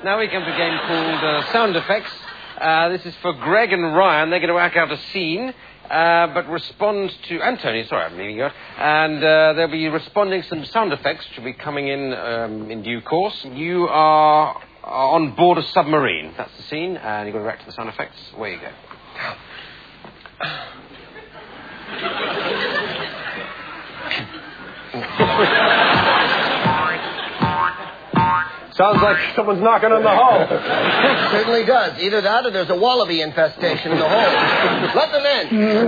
Now we come to a game called Sound Effects. This is for Greg and Ryan. They're going to act out a scene, but respond to... And Tony, sorry, I'm leaving you out. And they'll be responding to some sound effects, which will be coming in due course. You are on board a submarine. That's the scene, and you've got to react to the sound effects. Away you go. Sounds like someone's knocking on the hull. Certainly does. Either that or there's a wallaby infestation in the hole. Let them in.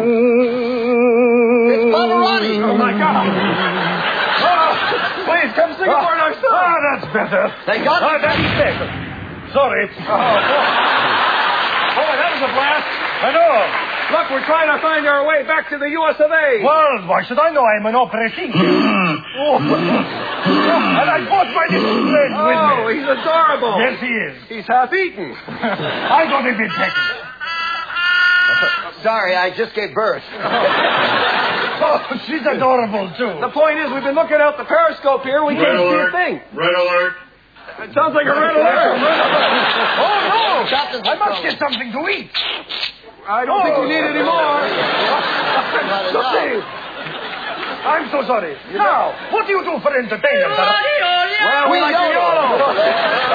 It's Pavarotti. Oh, my God. Oh, please, come sing it for our song. Oh, that's better. They got it. Oh, that's better. Sorry. Oh, that was a blast. I know. Look, we're trying to find our way back to the US of A. Well, why should I know? I'm an opera singer. And I brought my little friend with me. Oh, he's adorable. Yes, he is. He's half-eaten. I got him in pecking. Sorry, I just gave birth. Oh, she's adorable, too. The point is, we've been looking out the periscope here. We can't see a thing. Red alert. It sounds like a red alert. Oh, no. Captain's I must control. get something to eat. I don't think we need any more. Sorry. I'm so sorry. Now, what do you do for entertainment? Well, we like YOLO. YOLO.